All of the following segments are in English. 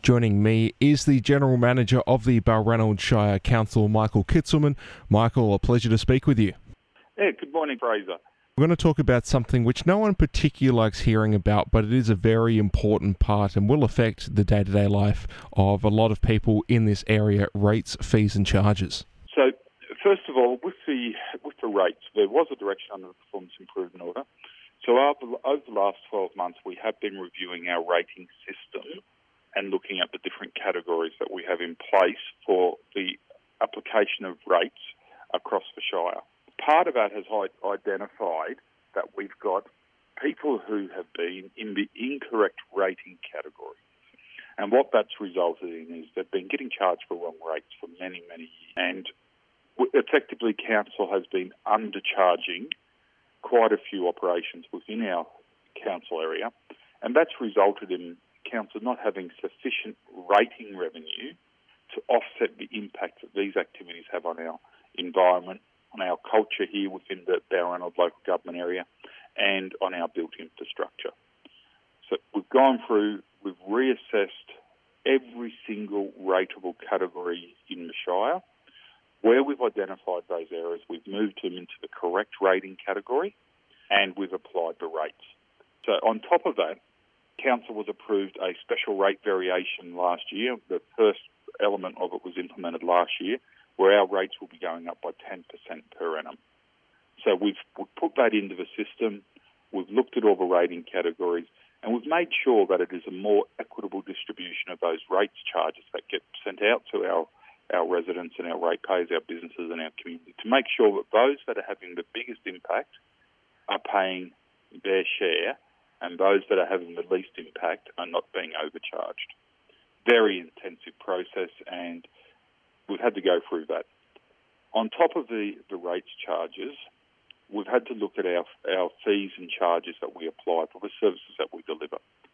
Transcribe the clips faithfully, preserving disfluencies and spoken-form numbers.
Joining me is the General Manager of the Balranald Shire Council, Michael Kitzelman. Michael, a pleasure to speak with you. Yeah, good morning, Fraser. We're going to talk about something which no one particularly likes hearing about, but it is a very important part and will affect the day-to-day life of a lot of people in this area: rates, fees and charges. So, first of all, with the with the rates, there was a direction under the Performance Improvement Order. So over, over the last twelve months, we have been reviewing our rating system and looking at the different categories that we have in place for the application of rates across the Shire. Part of that has identified that we've got people who have been in the incorrect rating category. And what that's resulted in is they've been getting charged for wrong rates for many, many years. And effectively, Council has been undercharging quite a few operations within our council area. And that's resulted in Council not having sufficient rating revenue to offset the impact that these activities have on our environment, on our culture here within the Balranald local government area, and on our built infrastructure. So we've gone through, we've reassessed every single rateable category in the Shire. Where we've identified those errors, we've moved them into the correct rating category, and we've applied the rates. So on top of that, Council was approved a special rate variation last year. The first element of it was implemented last year, where our rates will be going up by ten percent per annum. So we've, we've put that into the system, we've looked at all the rating categories, and we've made sure that it is a more equitable distribution of those rates charges that get sent out to our, our residents and our ratepayers, our businesses and our community, to make sure that those that are having the biggest impact are paying their share, and those that are having the least impact are not being overcharged. Very intensive process, and we've had to go through that. On top of the, the rates charges, we've had to look at our, our fees and charges that we apply for the services that we deliver.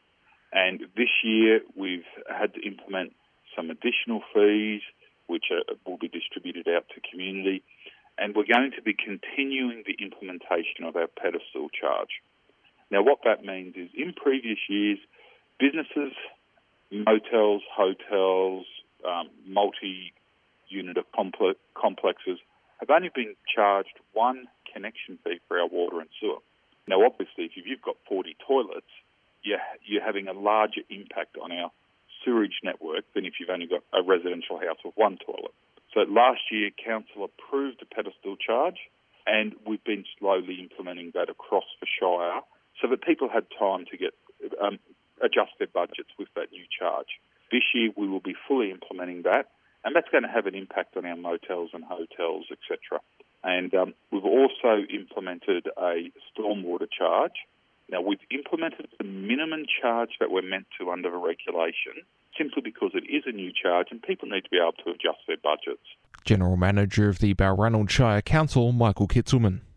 And this year we've had to implement some additional fees, which are, will be distributed out to community. And we're going to be continuing the implementation of our pedestal charge. Now, what that means is, in previous years, businesses, motels, hotels, um, multi-unit of complex, complexes have only been charged one connection fee for our water and sewer. Now, obviously, if you've got forty toilets, you're, you're having a larger impact on our sewerage network than if you've only got a residential house with one toilet. So last year, Council approved the pedestal charge, and we've been slowly implementing that across the Shire so that people had time to get um, adjust their budgets with that new charge. This year, we will be fully implementing that, and that's going to have an impact on our motels and hotels, et cetera. And um, we've also implemented a stormwater charge. Now, we've implemented the minimum charge that we're meant to under the regulation, simply because it is a new charge and people need to be able to adjust their budgets. General Manager of the Balranald Shire Council, Michael Kitzelman.